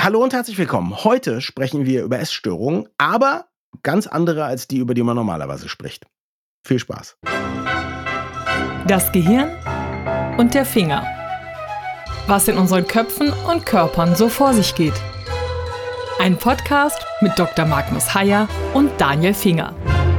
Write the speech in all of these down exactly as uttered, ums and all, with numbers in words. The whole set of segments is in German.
Hallo und herzlich willkommen. Heute sprechen wir über Essstörungen, aber ganz andere als die, über die man normalerweise spricht. Viel Spaß. Das Gehirn und der Finger. Was in unseren Köpfen und Körpern so vor sich geht. Ein Podcast mit Doktor Magnus Heyer und Daniel Finger.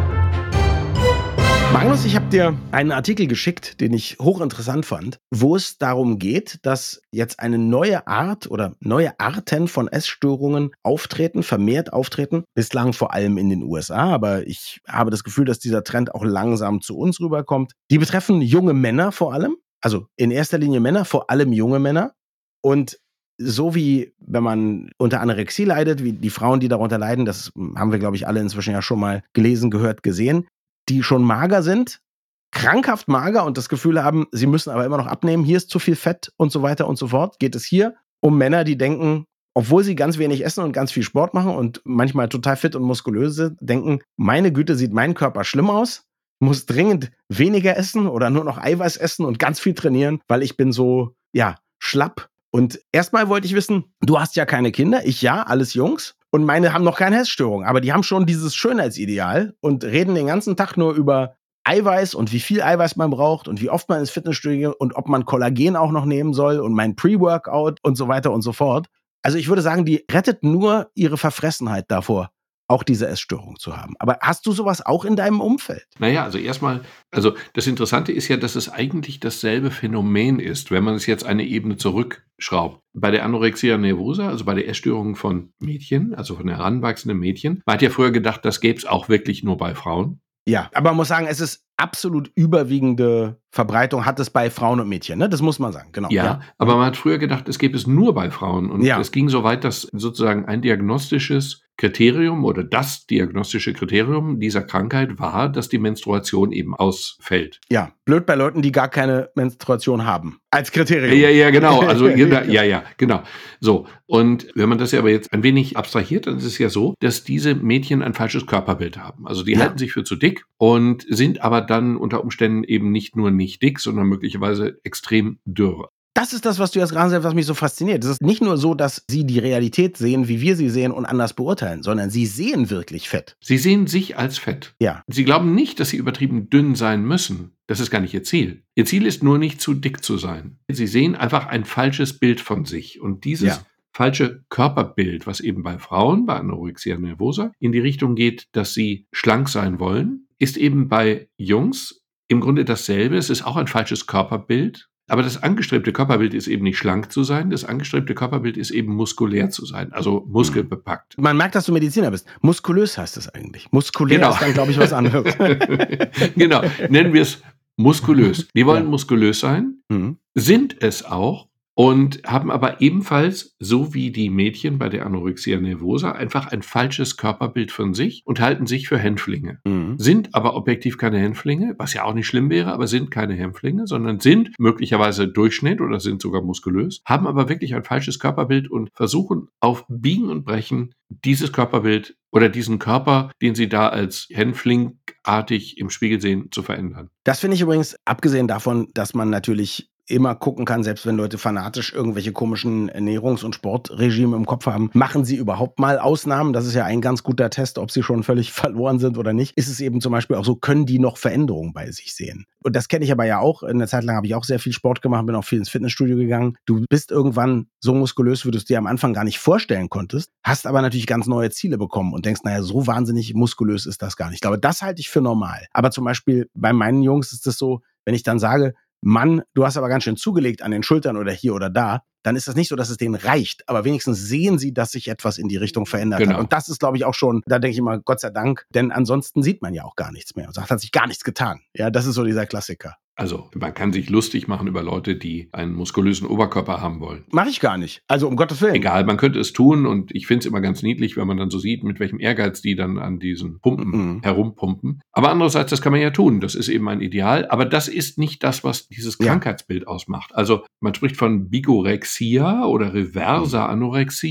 Magnus, ich habe dir einen Artikel geschickt, den ich hochinteressant fand, wo es darum geht, dass jetzt eine neue Art oder neue Arten von Essstörungen auftreten, vermehrt auftreten, bislang vor allem in den U S A, aber ich habe das Gefühl, dass dieser Trend auch langsam zu uns rüberkommt. Die betreffen junge Männer vor allem, also in erster Linie Männer, vor allem junge Männer. Und so wie wenn man unter Anorexie leidet, wie die Frauen, die darunter leiden, das haben wir, glaube ich, alle inzwischen ja schon mal gelesen, gehört, gesehen, die schon mager sind, krankhaft mager und das Gefühl haben, sie müssen aber immer noch abnehmen, hier ist zu viel Fett und so weiter und so fort, geht es hier um Männer, die denken, obwohl sie ganz wenig essen und ganz viel Sport machen und manchmal total fit und muskulös sind, denken, meine Güte, sieht mein Körper schlimm aus, muss dringend weniger essen oder nur noch Eiweiß essen und ganz viel trainieren, weil ich bin so, ja, schlapp. Und erstmal wollte ich wissen, du hast ja keine Kinder, ich ja, alles Jungs. Und meine haben noch keine Essstörung, aber die haben schon dieses Schönheitsideal und reden den ganzen Tag nur über Eiweiß und wie viel Eiweiß man braucht und wie oft man ins Fitnessstudio geht und ob man Kollagen auch noch nehmen soll und mein Pre-Workout und so weiter und so fort. Also ich würde sagen, die rettet nur ihre Verfressenheit davor, auch diese Essstörung zu haben. Aber hast du sowas auch in deinem Umfeld? Naja, also erstmal, also das Interessante ist ja, dass es eigentlich dasselbe Phänomen ist, wenn man es jetzt eine Ebene zurückschraubt. Bei der Anorexia nervosa, also bei der Essstörung von Mädchen, also von heranwachsenden Mädchen, man hat ja früher gedacht, das gäbe es auch wirklich nur bei Frauen. Ja, aber man muss sagen, es ist absolut überwiegende Verbreitung hat es bei Frauen und Mädchen, ne? Das muss man sagen, genau. Ja, ja, aber man hat früher gedacht, es gäbe es nur bei Frauen. Und ja. Es ging so weit, dass sozusagen ein diagnostisches Kriterium oder das diagnostische Kriterium dieser Krankheit war, dass die Menstruation eben ausfällt. Ja, blöd bei Leuten, die gar keine Menstruation haben. Als Kriterium. Ja, ja, genau. Also, ja, ja, genau. So. Und wenn man das ja aber jetzt ein wenig abstrahiert, dann ist es ja so, dass diese Mädchen ein falsches Körperbild haben. Also, die ja. halten sich für zu dick und sind aber dann unter Umständen eben nicht nur nicht dick, sondern möglicherweise extrem dürr. Das ist das, was du jetzt gerade sagst, was mich so fasziniert. Es ist nicht nur so, dass sie die Realität sehen, wie wir sie sehen und anders beurteilen, sondern sie sehen wirklich Fett. Sie sehen sich als Fett. Ja. Sie glauben nicht, dass sie übertrieben dünn sein müssen. Das ist gar nicht ihr Ziel. Ihr Ziel ist nur nicht zu dick zu sein. Sie sehen einfach ein falsches Bild von sich. Und dieses ja. falsche Körperbild, was eben bei Frauen, bei Anorexia nervosa, in die Richtung geht, dass sie schlank sein wollen, ist eben bei Jungs im Grunde dasselbe. Es ist auch ein falsches Körperbild. Aber das angestrebte Körperbild ist eben nicht schlank zu sein, das angestrebte Körperbild ist eben muskulär zu sein, also muskelbepackt. Man merkt, dass du Mediziner bist. Muskulös heißt es eigentlich. Muskulär genau. ist dann, glaube ich, was anderes. Genau, nennen wir es muskulös. Die wollen ja. muskulös sein, mhm. sind es auch und haben aber ebenfalls, so wie die Mädchen bei der Anorexia nervosa, einfach ein falsches Körperbild von sich und halten sich für Hänflinge. Mhm. Sind aber objektiv keine Hänflinge, was ja auch nicht schlimm wäre, aber sind keine Hänflinge, sondern sind möglicherweise Durchschnitt oder sind sogar muskulös, haben aber wirklich ein falsches Körperbild und versuchen auf Biegen und Brechen dieses Körperbild oder diesen Körper, den sie da als Hänflingartig im Spiegel sehen, zu verändern. Das finde ich übrigens, abgesehen davon, dass man natürlich immer gucken kann, selbst wenn Leute fanatisch irgendwelche komischen Ernährungs- und Sportregime im Kopf haben, machen sie überhaupt mal Ausnahmen? Das ist ja ein ganz guter Test, ob sie schon völlig verloren sind oder nicht. Ist es eben zum Beispiel auch so, können die noch Veränderungen bei sich sehen? Und das kenne ich aber ja auch. In der Zeit lang habe ich auch sehr viel Sport gemacht, bin auch viel ins Fitnessstudio gegangen. Du bist irgendwann so muskulös, wie du es dir am Anfang gar nicht vorstellen konntest, hast aber natürlich ganz neue Ziele bekommen und denkst, naja, so wahnsinnig muskulös ist das gar nicht. Ich glaube, das halte ich für normal. Aber zum Beispiel bei meinen Jungs ist es so, wenn ich dann sage, Mann, du hast aber ganz schön zugelegt an den Schultern oder hier oder da, dann ist das nicht so, dass es denen reicht, aber wenigstens sehen sie, dass sich etwas in die Richtung verändert genau. hat. Und das ist, glaube ich, auch schon, da denke ich immer, Gott sei Dank, denn ansonsten sieht man ja auch gar nichts mehr und sagt, hat sich gar nichts getan. Ja, das ist so dieser Klassiker. Also man kann sich lustig machen über Leute, die einen muskulösen Oberkörper haben wollen. Mache ich gar nicht. Also um Gottes Willen. Egal, man könnte es tun und ich finde es immer ganz niedlich, wenn man dann so sieht, mit welchem Ehrgeiz die dann an diesen Pumpen mhm. herumpumpen. Aber andererseits, das kann man ja tun. Das ist eben ein Ideal. Aber das ist nicht das, was dieses ja. Krankheitsbild ausmacht. Also man spricht von Bigorexia oder reverser Anorexie.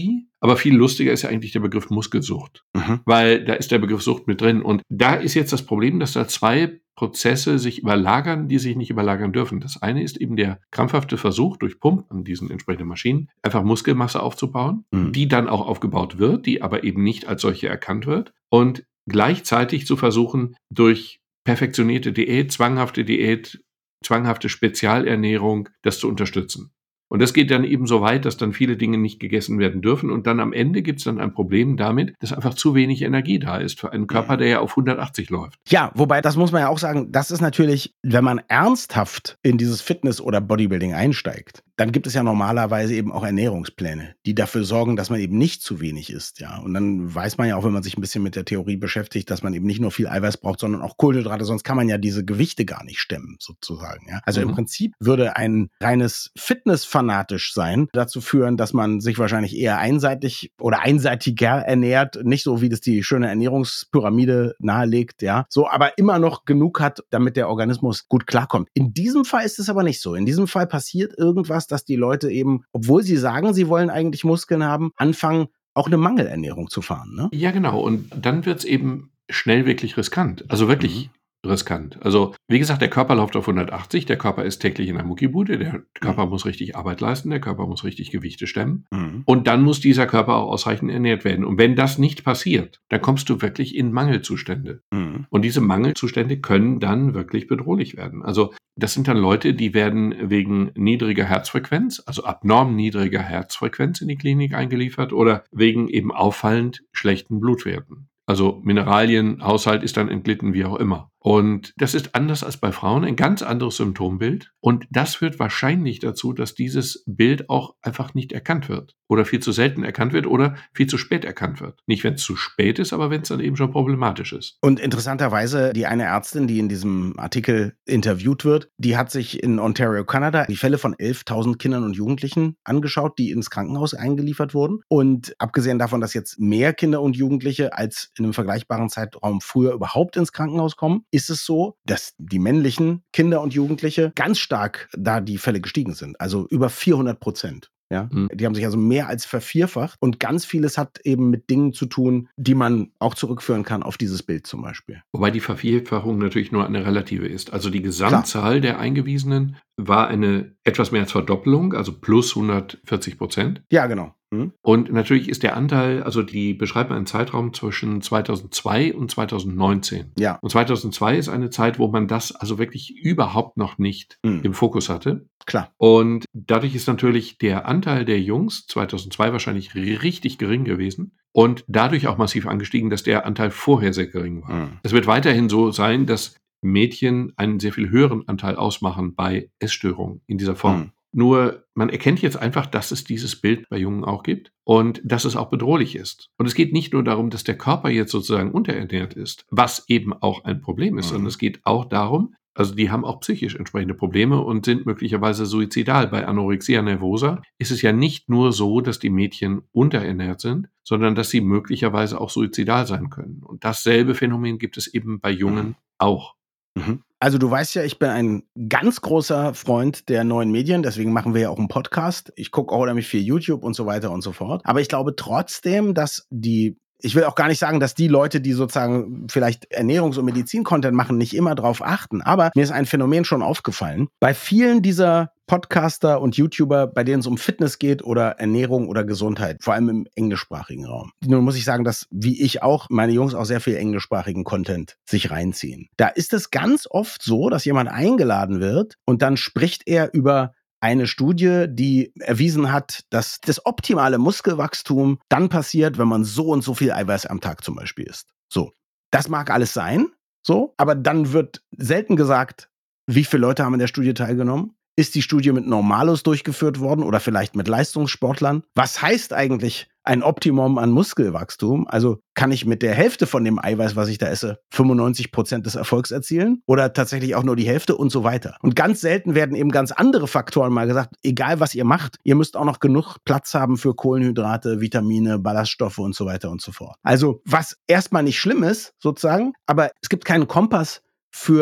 Aber viel lustiger ist ja eigentlich der Begriff Muskelsucht, mhm. weil da ist der Begriff Sucht mit drin. Und da ist jetzt das Problem, dass da zwei Prozesse sich überlagern, die sich nicht überlagern dürfen. Das eine ist eben der krampfhafte Versuch, durch Pumpen an diesen entsprechenden Maschinen einfach Muskelmasse aufzubauen, mhm. die dann auch aufgebaut wird, die aber eben nicht als solche erkannt wird. Und gleichzeitig zu versuchen, durch perfektionierte Diät, zwanghafte Diät, zwanghafte Spezialernährung, das zu unterstützen. Und das geht dann eben so weit, dass dann viele Dinge nicht gegessen werden dürfen. Und dann am Ende gibt es dann ein Problem damit, dass einfach zu wenig Energie da ist für einen Körper, der ja auf hundertachtzig läuft. Ja, wobei, das muss man ja auch sagen, das ist natürlich, wenn man ernsthaft in dieses Fitness- oder Bodybuilding einsteigt, dann gibt es ja normalerweise eben auch Ernährungspläne, die dafür sorgen, dass man eben nicht zu wenig isst. Ja. Und dann weiß man ja auch, wenn man sich ein bisschen mit der Theorie beschäftigt, dass man eben nicht nur viel Eiweiß braucht, sondern auch Kohlenhydrate, sonst kann man ja diese Gewichte gar nicht stemmen, sozusagen. Ja. Also mhm. im Prinzip würde ein reines Fitnessfanatisch sein dazu führen, dass man sich wahrscheinlich eher einseitig oder einseitiger ernährt, nicht so, wie das die schöne Ernährungspyramide nahelegt, ja, so, aber immer noch genug hat, damit der Organismus gut klarkommt. In diesem Fall ist es aber nicht so. In diesem Fall passiert irgendwas, dass die Leute eben, obwohl sie sagen, sie wollen eigentlich Muskeln haben, anfangen, auch eine Mangelernährung zu fahren. Ne? Ja, genau. Und dann wird es eben schnell wirklich riskant. Also wirklich mhm. riskant. Also wie gesagt, der Körper läuft auf hundertachtzig, der Körper ist täglich in der Muckibude, der Körper mhm. muss richtig Arbeit leisten, der Körper muss richtig Gewichte stemmen. Mhm. Und dann muss dieser Körper auch ausreichend ernährt werden. Und wenn das nicht passiert, dann kommst du wirklich in Mangelzustände. Mhm. Und diese Mangelzustände können dann wirklich bedrohlich werden. Also das sind dann Leute, die werden wegen niedriger Herzfrequenz, also abnorm niedriger Herzfrequenz in die Klinik eingeliefert oder wegen eben auffallend schlechten Blutwerten. Also Mineralienhaushalt ist dann entglitten, wie auch immer. Und das ist anders als bei Frauen, ein ganz anderes Symptombild. Und das führt wahrscheinlich dazu, dass dieses Bild auch einfach nicht erkannt wird. Oder viel zu selten erkannt wird oder viel zu spät erkannt wird. Nicht, wenn es zu spät ist, aber wenn es dann eben schon problematisch ist. Und interessanterweise, die eine Ärztin, die in diesem Artikel interviewt wird, die hat sich in Ontario, Kanada, die Fälle von elftausend Kindern und Jugendlichen angeschaut, die ins Krankenhaus eingeliefert wurden. Und abgesehen davon, dass jetzt mehr Kinder und Jugendliche als in einem vergleichbaren Zeitraum früher überhaupt ins Krankenhaus kommen, ist es so, dass die männlichen Kinder und Jugendliche ganz stark da die Fälle gestiegen sind. Also über vierhundert Prozent. Ja? Mhm. Die haben sich also mehr als vervierfacht. Und ganz vieles hat eben mit Dingen zu tun, die man auch zurückführen kann auf dieses Bild zum Beispiel. Wobei die Vervierfachung natürlich nur eine relative ist. Also die Gesamtzahl Klar. der Eingewiesenen war eine etwas mehr als Verdoppelung, also plus hundertvierzig Prozent. Ja, genau. Mhm. Und natürlich ist der Anteil, also die beschreiben einen Zeitraum zwischen zweitausendzwei und zweitausendneunzehn. Ja. Und zweitausendzwei ist eine Zeit, wo man das also wirklich überhaupt noch nicht mhm. im Fokus hatte. Klar. Und dadurch ist natürlich der Anteil der Jungs zweitausendzwei wahrscheinlich richtig gering gewesen und dadurch auch massiv angestiegen, dass der Anteil vorher sehr gering war. Mhm. Es wird weiterhin so sein, dass Mädchen einen sehr viel höheren Anteil ausmachen bei Essstörungen in dieser Form. Mhm. Nur man erkennt jetzt einfach, dass es dieses Bild bei Jungen auch gibt und dass es auch bedrohlich ist. Und es geht nicht nur darum, dass der Körper jetzt sozusagen unterernährt ist, was eben auch ein Problem ist, mhm. sondern es geht auch darum, also die haben auch psychisch entsprechende Probleme und sind möglicherweise suizidal. Bei Anorexia nervosa ist es ja nicht nur so, dass die Mädchen unterernährt sind, sondern dass sie möglicherweise auch suizidal sein können. Und dasselbe Phänomen gibt es eben bei Jungen mhm. auch. Mhm. Also du weißt ja, ich bin ein ganz großer Freund der neuen Medien, deswegen machen wir ja auch einen Podcast. Ich gucke auch unheimlich viel YouTube und so weiter und so fort. Aber ich glaube trotzdem, dass die Ich will auch gar nicht sagen, dass die Leute, die sozusagen vielleicht Ernährungs- und Medizin-Content machen, nicht immer drauf achten. Aber mir ist ein Phänomen schon aufgefallen. Bei vielen dieser Podcaster und YouTuber, bei denen es um Fitness geht oder Ernährung oder Gesundheit, vor allem im englischsprachigen Raum. Nun muss ich sagen, dass, wie ich auch, meine Jungs auch sehr viel englischsprachigen Content sich reinziehen. Da ist es ganz oft so, dass jemand eingeladen wird und dann spricht er über eine Studie, die erwiesen hat, dass das optimale Muskelwachstum dann passiert, wenn man so und so viel Eiweiß am Tag zum Beispiel isst. So, das mag alles sein, so, aber dann wird selten gesagt, wie viele Leute haben in der Studie teilgenommen? Ist die Studie mit Normalos durchgeführt worden oder vielleicht mit Leistungssportlern? Was heißt eigentlich ein Optimum an Muskelwachstum? Also kann ich mit der Hälfte von dem Eiweiß, was ich da esse, fünfundneunzig Prozent des Erfolgs erzielen? Oder tatsächlich auch nur die Hälfte und so weiter? Und ganz selten werden eben ganz andere Faktoren mal gesagt, egal was ihr macht, ihr müsst auch noch genug Platz haben für Kohlenhydrate, Vitamine, Ballaststoffe und so weiter und so fort. Also was erstmal nicht schlimm ist, sozusagen, aber es gibt keinen Kompass für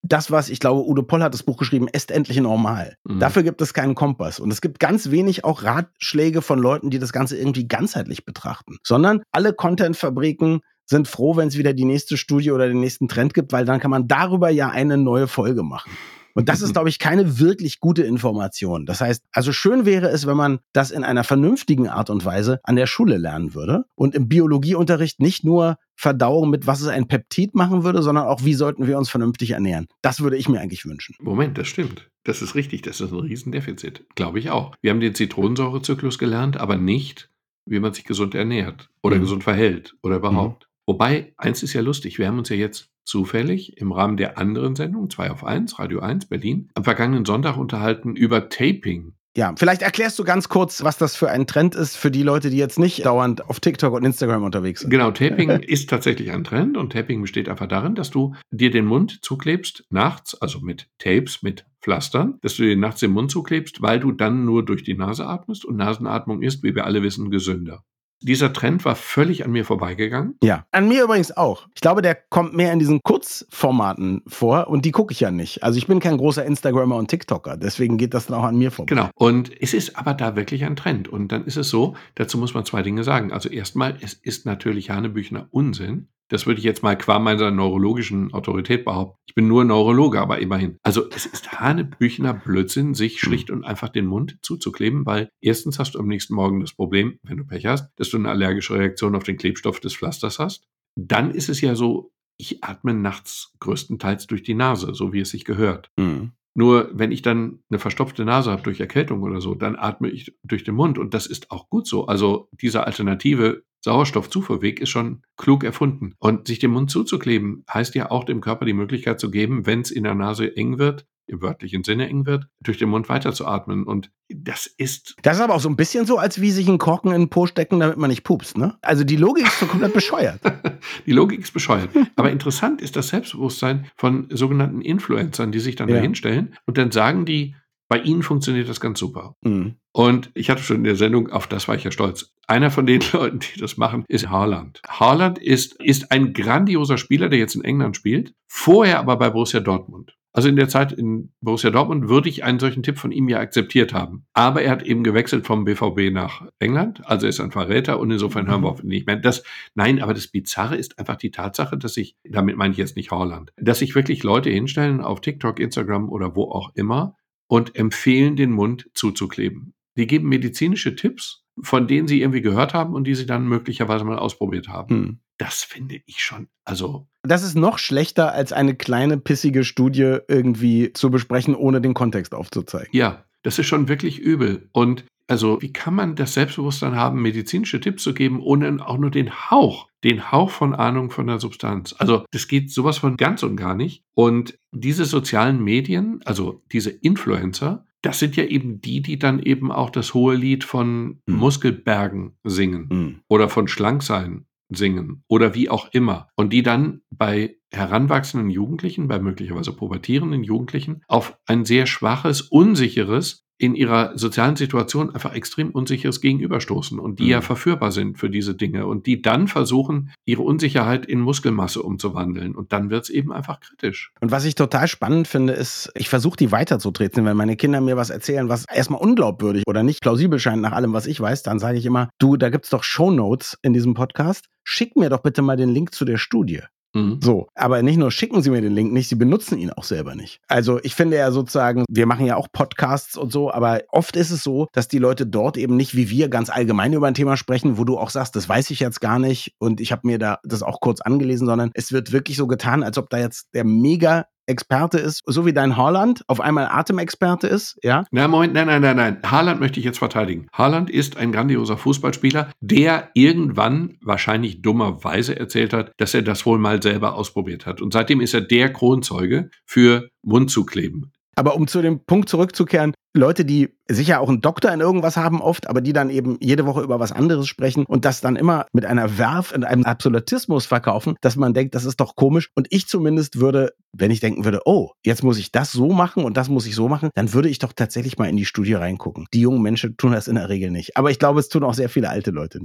das, was, ich glaube, Udo Poll hat das Buch geschrieben, Esst endlich normal. Mhm. Dafür gibt es keinen Kompass. Und es gibt ganz wenig auch Ratschläge von Leuten, die das Ganze irgendwie ganzheitlich betrachten. Sondern alle Content-Fabriken sind froh, wenn es wieder die nächste Studie oder den nächsten Trend gibt, weil dann kann man darüber ja eine neue Folge machen. Und das ist, glaube ich, keine wirklich gute Information. Das heißt, also schön wäre es, wenn man das in einer vernünftigen Art und Weise an der Schule lernen würde und im Biologieunterricht nicht nur Verdauung mit, was es ein Peptid machen würde, sondern auch, wie sollten wir uns vernünftig ernähren. Das würde ich mir eigentlich wünschen. Moment, das stimmt. Das ist richtig. Das ist ein Riesendefizit. Glaube ich auch. Wir haben den Zitronensäurezyklus gelernt, aber nicht, wie man sich gesund ernährt oder mhm. gesund verhält oder überhaupt. Mhm. Wobei, eins ist ja lustig, wir haben uns ja jetzt zufällig im Rahmen der anderen Sendung, zwei auf eins, Radio eins, Berlin, am vergangenen Sonntag unterhalten über Taping. Ja, vielleicht erklärst du ganz kurz, was das für ein Trend ist für die Leute, die jetzt nicht dauernd auf TikTok und Instagram unterwegs sind. Genau, Taping ist tatsächlich ein Trend und Taping besteht einfach darin, dass du dir den Mund zuklebst nachts, also mit Tapes, mit Pflastern, dass du dir nachts den Mund zuklebst, weil du dann nur durch die Nase atmest und Nasenatmung ist, wie wir alle wissen, gesünder. Dieser Trend war völlig an mir vorbeigegangen. Ja, an mir übrigens auch. Ich glaube, der kommt mehr in diesen Kurzformaten vor und die gucke ich ja nicht. Also ich bin kein großer Instagrammer und TikToker, deswegen geht das dann auch an mir vorbei. Genau, und es ist aber da wirklich ein Trend. Und dann ist es so, dazu muss man zwei Dinge sagen. Also erstmal, es ist natürlich Hanebüchner Unsinn. Das würde ich jetzt mal qua meiner neurologischen Autorität behaupten. Ich bin nur Neurologe, aber immerhin. Also es ist Hanebüchner Blödsinn, sich schlicht und einfach den Mund zuzukleben, weil erstens hast du am nächsten Morgen das Problem, wenn du Pech hast, dass du eine allergische Reaktion auf den Klebstoff des Pflasters hast. Dann ist es ja so, ich atme nachts größtenteils durch die Nase, so wie es sich gehört. Mhm. Nur wenn ich dann eine verstopfte Nase habe durch Erkältung oder so, dann atme ich durch den Mund und das ist auch gut so. Also diese alternative Sauerstoffzufuhrweg ist schon klug erfunden. Und sich den Mund zuzukleben, heißt ja auch dem Körper die Möglichkeit zu geben, wenn es in der Nase eng wird, im wörtlichen Sinne eng wird, durch den Mund weiterzuatmen. Und das ist... Das ist aber auch so ein bisschen so, als wie sich ein Korken in den Po stecken, damit man nicht pupst, ne? Also die Logik ist so komplett bescheuert. Die Logik ist bescheuert. Aber interessant ist das Selbstbewusstsein von sogenannten Influencern, die sich dann ja. dahinstellen und dann sagen die, bei ihnen funktioniert das ganz super. Mhm. Und ich hatte schon in der Sendung, auf das war ich ja stolz, einer von den Leuten, die das machen, ist Haaland. Haaland ist, ist ein grandioser Spieler, der jetzt in England spielt, vorher aber bei Borussia Dortmund. Also in der Zeit in Borussia Dortmund würde ich einen solchen Tipp von ihm ja akzeptiert haben. Aber er hat eben gewechselt vom B V B nach England, also er ist ein Verräter und insofern hören wir auf ihn nicht mehr. Das, nein, aber das Bizarre ist einfach die Tatsache, dass ich, damit meine ich jetzt nicht Haaland, dass sich wirklich Leute hinstellen auf TikTok, Instagram oder wo auch immer und empfehlen, den Mund zuzukleben. Die geben medizinische Tipps, von denen sie irgendwie gehört haben und die sie dann möglicherweise mal ausprobiert haben. Hm. Das finde ich schon, also... Das ist noch schlechter, als eine kleine, pissige Studie irgendwie zu besprechen, ohne den Kontext aufzuzeigen. Ja, das ist schon wirklich übel. Und also, wie kann man das Selbstbewusstsein haben, medizinische Tipps zu geben, ohne auch nur den Hauch, den Hauch von Ahnung von der Substanz? Also, das geht sowas von ganz und gar nicht. Und diese sozialen Medien, also diese Influencer, das sind ja eben die, die dann eben auch das hohe Lied von mhm. Muskelbergen singen mhm. oder von Schlanksein singen oder wie auch immer. Und die dann bei heranwachsenden Jugendlichen, bei möglicherweise pubertierenden Jugendlichen, auf ein sehr schwaches, unsicheres, in ihrer sozialen Situation einfach extrem unsicheres Gegenüberstoßen und die mhm. ja verführbar sind für diese Dinge und die dann versuchen, ihre Unsicherheit in Muskelmasse umzuwandeln und dann wird es eben einfach kritisch. Und was ich total spannend finde, ist, ich versuche die weiterzutreten, wenn meine Kinder mir was erzählen, was erstmal unglaubwürdig oder nicht plausibel scheint nach allem, was ich weiß, dann sage ich immer, du, da gibt's doch Shownotes in diesem Podcast, schick mir doch bitte mal den Link zu der Studie. Mhm. So, aber nicht nur schicken sie mir den Link nicht, sie benutzen ihn auch selber nicht. Also ich finde ja sozusagen, wir machen ja auch Podcasts und so, aber oft ist es so, dass die Leute dort eben nicht wie wir ganz allgemein über ein Thema sprechen, wo du auch sagst, das weiß ich jetzt gar nicht und ich habe mir da das auch kurz angelesen, sondern es wird wirklich so getan, als ob da jetzt der mega Experte ist, so wie dein Haaland auf einmal Atemexperte ist, ja? Na, Moment, nein, nein, nein, nein. Haaland möchte ich jetzt verteidigen. Haaland ist ein grandioser Fußballspieler, der irgendwann wahrscheinlich dummerweise erzählt hat, dass er das wohl mal selber ausprobiert hat. Und seitdem ist er der Kronzeuge für Mund zu kleben. Aber um zu dem Punkt zurückzukehren, Leute, die sicher auch einen Doktor in irgendwas haben oft, aber die dann eben jede Woche über was anderes sprechen und das dann immer mit einer Werf und einem Absolutismus verkaufen, dass man denkt, das ist doch komisch. Und ich zumindest würde, wenn ich denken würde, oh, jetzt muss ich das so machen und das muss ich so machen, dann würde ich doch tatsächlich mal in die Studie reingucken. Die jungen Menschen tun das in der Regel nicht. Aber ich glaube, es tun auch sehr viele alte Leute nicht.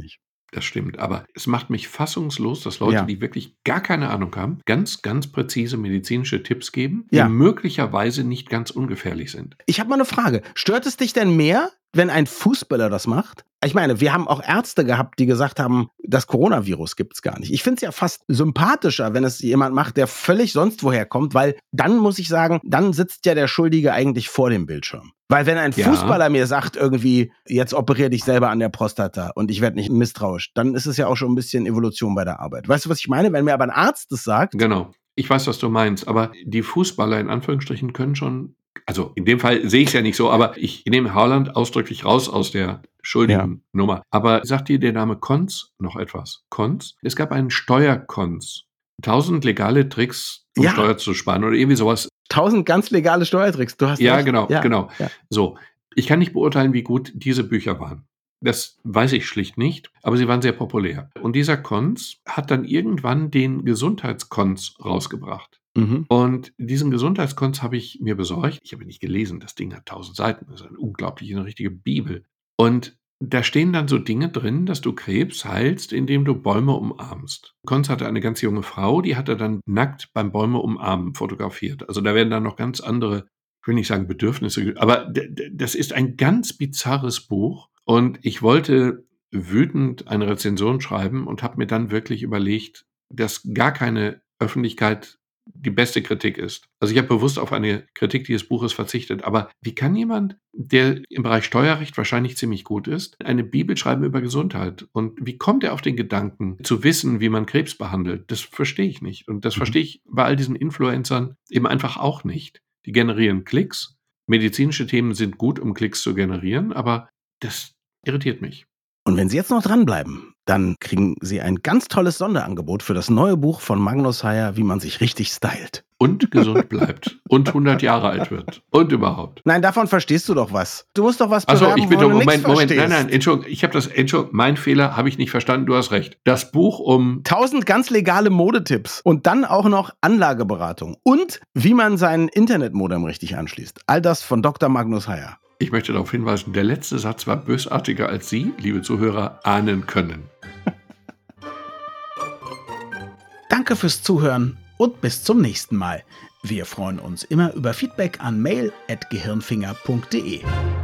Das stimmt, aber es macht mich fassungslos, dass Leute, Ja. die wirklich gar keine Ahnung haben, ganz, ganz präzise medizinische Tipps geben, die Ja. möglicherweise nicht ganz ungefährlich sind. Ich habe mal eine Frage. Stört es dich denn mehr, wenn ein Fußballer das macht? Ich meine, wir haben auch Ärzte gehabt, die gesagt haben, das Coronavirus gibt's gar nicht. Ich finde es ja fast sympathischer, wenn es jemand macht, der völlig sonst woher kommt, weil dann muss ich sagen, dann sitzt ja der Schuldige eigentlich vor dem Bildschirm. Weil wenn ein Ja. Fußballer mir sagt irgendwie, jetzt operier dich selber an der Prostata und ich werde nicht misstrauisch, dann ist es ja auch schon ein bisschen Evolution bei der Arbeit. Weißt du, was ich meine? Wenn mir aber ein Arzt das sagt, Genau. Ich weiß, was du meinst, aber die Fußballer in Anführungsstrichen können schon, also in dem Fall sehe ich es ja nicht so, aber ich nehme Haaland ausdrücklich raus aus der schuldigen Ja. Nummer. Aber sagt dir der Name Konz noch etwas? Konz? Es gab einen Steuerkonz. Tausend legale Tricks, um Ja. Steuer zu sparen oder irgendwie sowas. tausend ganz legale Steuertricks, du hast Ja, recht. genau, Ja, genau. ja. So, ich kann nicht beurteilen, wie gut diese Bücher waren. Das weiß ich schlicht nicht, aber sie waren sehr populär. Und dieser Konz hat dann irgendwann den Gesundheitskonz rausgebracht. Mhm. Und diesen Gesundheitskonz habe ich mir besorgt. Ich habe ihn nicht gelesen, das Ding hat tausend Seiten, das ist eine unglaubliche, eine richtige Bibel. Und da stehen dann so Dinge drin, dass du Krebs heilst, indem du Bäume umarmst. Konz hatte eine ganz junge Frau, die hat er dann nackt beim Bäume umarmen fotografiert. Also da werden dann noch ganz andere, ich will nicht sagen Bedürfnisse, aber d- d- das ist ein ganz bizarres Buch. Und ich wollte wütend eine Rezension schreiben und habe mir dann wirklich überlegt, dass gar keine Öffentlichkeit die beste Kritik ist. Also ich habe bewusst auf eine Kritik dieses Buches verzichtet. Aber wie kann jemand, der im Bereich Steuerrecht wahrscheinlich ziemlich gut ist, eine Bibel schreiben über Gesundheit? Und wie kommt er auf den Gedanken, zu wissen, wie man Krebs behandelt? Das verstehe ich nicht. Und das Mhm. verstehe ich bei all diesen Influencern eben einfach auch nicht. Die generieren Klicks. Medizinische Themen sind gut, um Klicks zu generieren, aber das irritiert mich. Und wenn Sie jetzt noch dranbleiben, dann kriegen Sie ein ganz tolles Sonderangebot für das neue Buch von Magnus Heyer, wie man sich richtig stylt. Und gesund bleibt und hundert Jahre alt wird und überhaupt. Nein, davon verstehst du doch was. Du musst doch was Achso, bewerben, ich bin wovon doch, du nichts Moment, Moment, nein, verstehst. nein, Entschuldigung, ich habe das, Entschuldigung, mein Fehler, habe ich nicht verstanden, du hast recht. Das Buch um, Tausend ganz legale Modetipps und dann auch noch Anlageberatung und wie man sein Internetmodem richtig anschließt. All das von Doktor Magnus Heyer. ich möchte darauf hinweisen, der letzte Satz war bösartiger als Sie, liebe Zuhörer, ahnen können. Danke fürs Zuhören und bis zum nächsten Mal. Wir freuen uns immer über Feedback an mail at gehirnfinger punkt de.